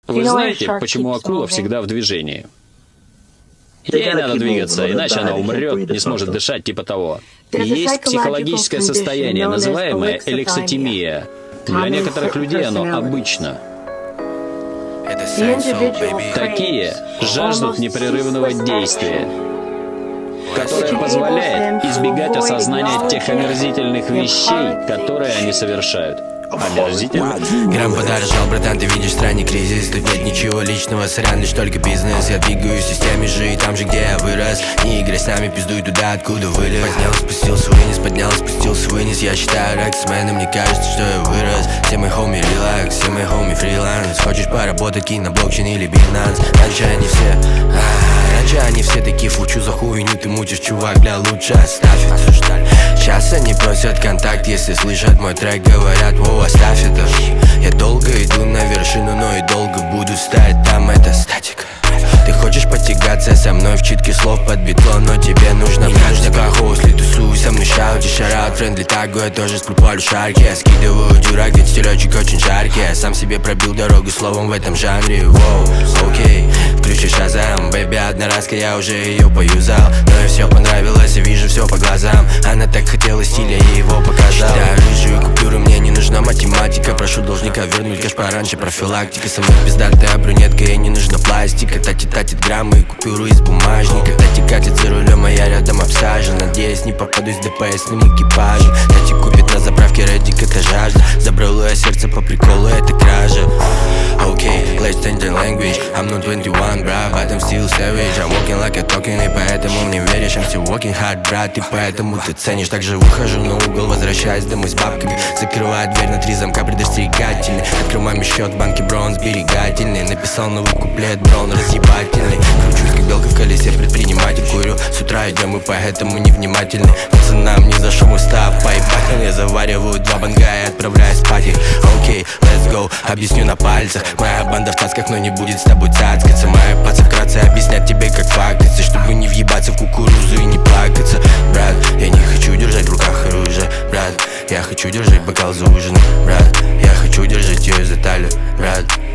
Вы знаете, почему акула всегда в движении? Ей надо двигаться, иначе она умрет, не сможет дышать, типа того. Есть психологическое состояние, называемое элексотимия. Для некоторых людей оно обычно. Такие жаждут непрерывного действия, которое позволяет избегать осознания тех омерзительных вещей, которые они совершают. Омерзительно. Грамм подорожал, братан, ты видишь странный кризис. Тут нет ничего личного, сорян, лишь только бизнес. Я двигаюсь в системе же и там же, где я вырос. Не играй с нами, пиздуй туда, откуда вылез. Поднял, спустился вниз, поднял, спустился вниз. Я считаю рексмен, и мне кажется, что я вырос. Все мои хоми релакс, все мои хоми фриланс. Хочешь поработать, кинь на блокчейн или Binance. Раньше они все такие, фучу за хуйню ты мутишь, чувак, бля, лучше оставь это. Сейчас они просят контакт, если слышат мой трек, говорят, воу, оставь это. Я долго иду на вершину, но и долго буду стоять там, это статика. Ты хочешь потягаться со мной в читке слов под битло, но тебе нужно каждый каху, если тусуй со мной, шаути, шараут, френдли тагу. Я тоже сплю, палю шарки, я скидываю дюрак, ведь стилечек очень жаркий. Я сам себе пробил дорогу словом в этом жанре, воу, окей. Включи Шазам, бэби, одноразка, я уже ее поюзал. Но ей все понравилось, я вижу все по глазам. Она так хотела стиля, я его показал. Считаю рыжую купюру, мне не нужна математика. Прошу должника вернуть кэш пораньше, профилактика. Со мной пиздатая брюнетка, ей не нужна пластика. Татит граммы и купюру из бумажника. Тати катит за рулем, а я рядом обсажен. Надеюсь, не попадусь ДПСным экипажем. Тати купит на заправке, редик, это жажда. Забрал ее сердце по приколу, это кража. Окей, let's change the language. I'm not 21, брат, but I'm still savage. I'm walking like a talking, и поэтому мне веришь. I'm still working hard, брат, и поэтому ты ценишь. Также выхожу на угол, возвращаюсь домой с бабками. Закрываю дверь на 3 замка, предостерегательный. Открыл маме счет в банке, бро, он сберегательный. Написал новый куплет, бро, он разъебательный. Кручусь, как белка в колесе, предприниматель. Курю с утра идем, и поэтому невнимательны. Пацанам не зашел мой став, поебать. Я завариваю 2 банга и отправляюсь спать их. Окей, let's go, объясню на пальцах. Моя банда в тасках, но не будет с тобой цацкаться. Моя паца вкратце объяснять тебе как фактится, чтобы не въебаться в кукурузу и не плакаться. Брат, я не хочу держать в руках оружие. Брат, я хочу держать бокал за ужином. Брат, я хочу держать ее за талию. Брат,